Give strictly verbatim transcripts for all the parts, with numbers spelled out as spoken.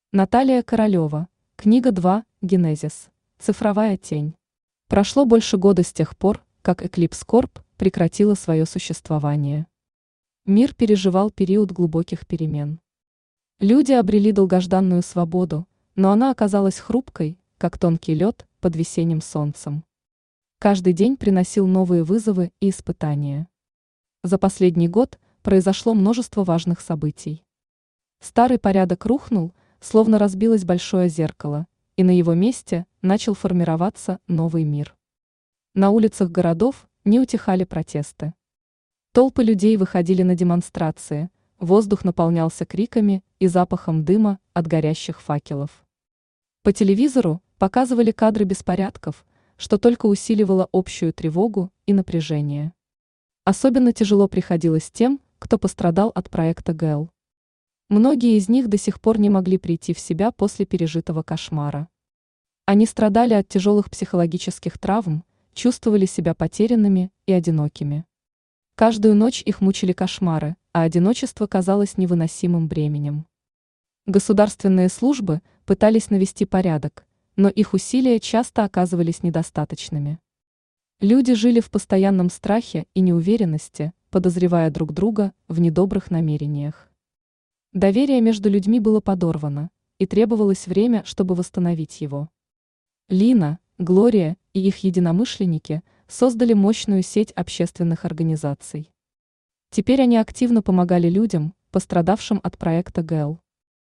Наталья Королева. Книга два. Генезис. Цифровая тень. Прошло больше года с тех пор, как Eclipse Corp прекратила свое существование. Мир переживал период глубоких перемен. Люди обрели долгожданную свободу, но она оказалась хрупкой, как тонкий лед под весенним солнцем. Каждый день приносил новые вызовы и испытания. За последний год произошло множество важных событий. Старый порядок рухнул, словно разбилось большое зеркало, и на его месте начал формироваться новый мир. На улицах городов не утихали протесты. Толпы людей выходили на демонстрации, воздух наполнялся криками и запахом дыма от горящих факелов. По телевизору показывали кадры беспорядков, что только усиливало общую тревогу и напряжение. Особенно тяжело приходилось тем, кто пострадал от проекта ГЭЛ. Многие из них до сих пор не могли прийти в себя после пережитого кошмара. Они страдали от тяжелых психологических травм, чувствовали себя потерянными и одинокими. Каждую ночь их мучили кошмары, а одиночество казалось невыносимым бременем. Государственные службы пытались навести порядок, но их усилия часто оказывались недостаточными. Люди жили в постоянном страхе и неуверенности, подозревая друг друга в недобрых намерениях. Доверие между людьми было подорвано, и требовалось время, чтобы восстановить его. Лина, Глория и их единомышленники создали мощную сеть общественных организаций. Теперь они активно помогали людям, пострадавшим от проекта ГЭЛ.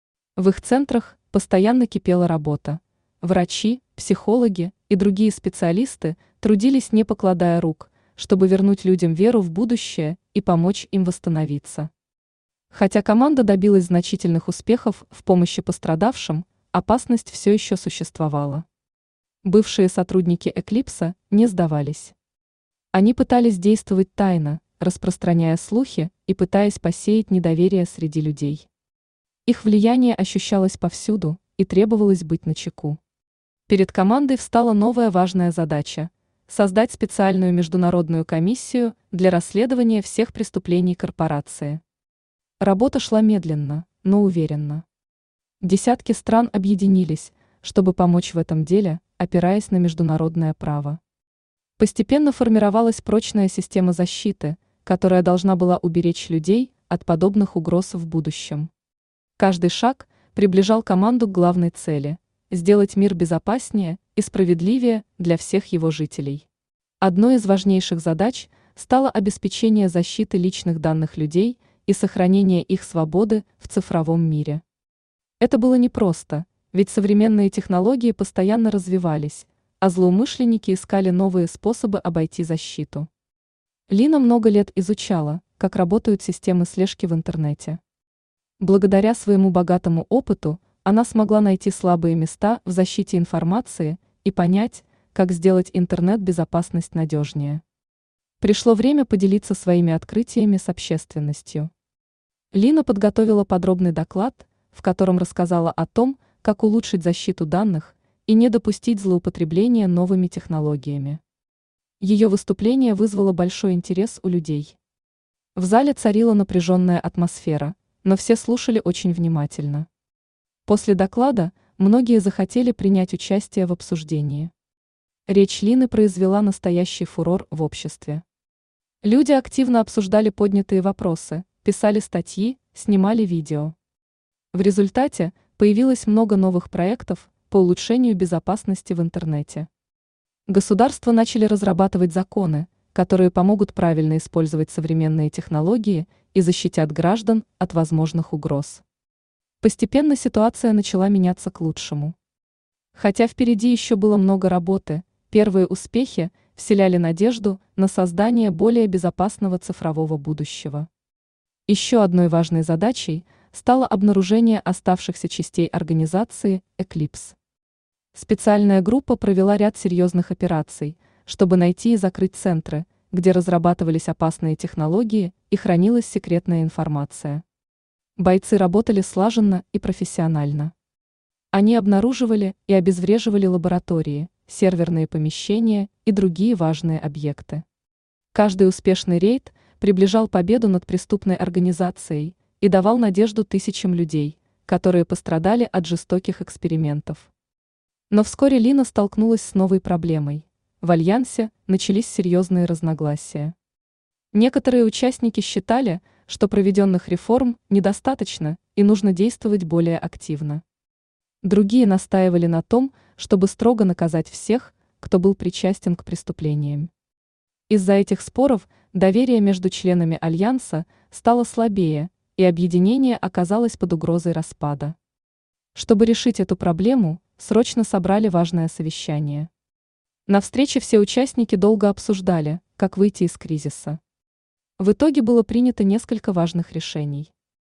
В их центрах постоянно кипела работа. Врачи, психологи и другие специалисты трудились, не покладая рук, чтобы вернуть людям веру в будущее и помочь им восстановиться. Хотя команда добилась значительных успехов в помощи пострадавшим, опасность все еще существовала. Бывшие сотрудники Эклипса не сдавались. Они пытались действовать тайно, распространяя слухи и пытаясь посеять недоверие среди людей. Их влияние ощущалось повсюду, и требовалось быть начеку. Перед командой встала новая важная задача – создать специальную международную комиссию для расследования всех преступлений корпорации. Работа шла медленно, но уверенно. Десятки стран объединились, чтобы помочь в этом деле, опираясь на международное право. Постепенно формировалась прочная система защиты, которая должна была уберечь людей от подобных угроз в будущем. Каждый шаг приближал команду к главной цели – сделать мир безопаснее и справедливее для всех его жителей. Одной из важнейших задач стало обеспечение защиты личных данных людей и сохранение их свободы в цифровом мире. Это было непросто, ведь современные технологии постоянно развивались, а злоумышленники искали новые способы обойти защиту. Лина много лет изучала, как работают системы слежки в интернете. Благодаря своему богатому опыту она смогла найти слабые места в защите информации и понять, как сделать интернет-безопасность надежнее. Пришло время поделиться своими открытиями с общественностью. Лина подготовила подробный доклад, в котором рассказала о том, как улучшить защиту данных и не допустить злоупотребления новыми технологиями. Ее выступление вызвало большой интерес у людей. В зале царила напряженная атмосфера, но все слушали очень внимательно. После доклада многие захотели принять участие в обсуждении. Речь Лины произвела настоящий фурор в обществе. Люди активно обсуждали поднятые вопросы, писали статьи, снимали видео. В результате появилось много новых проектов по улучшению безопасности в интернете. Государства начали разрабатывать законы, которые помогут правильно использовать современные технологии и защитят граждан от возможных угроз. Постепенно ситуация начала меняться к лучшему. Хотя впереди еще было много работы, первые успехи вселяли надежду на создание более безопасного цифрового будущего. Еще одной важной задачей стало обнаружение оставшихся частей организации Eclipse. Специальная группа провела ряд серьезных операций, чтобы найти и закрыть центры, где разрабатывались опасные технологии и хранилась секретная информация. Бойцы работали слаженно и профессионально. Они обнаруживали и обезвреживали лаборатории, серверные помещения и другие важные объекты. Каждый успешный рейд приближал победу над преступной организацией и давал надежду тысячам людей, которые пострадали от жестоких экспериментов. Но вскоре Лина столкнулась с новой проблемой. В альянсе начались серьезные разногласия. Некоторые участники считали, что проведенных реформ недостаточно и нужно действовать более активно. Другие настаивали на том, чтобы строго наказать всех, кто был причастен к преступлениям. Из-за этих споров доверие между членами Альянса стало слабее, и объединение оказалось под угрозой распада. Чтобы решить эту проблему, срочно собрали важное совещание. На встрече все участники долго обсуждали, как выйти из кризиса. В итоге было принято несколько важных решений.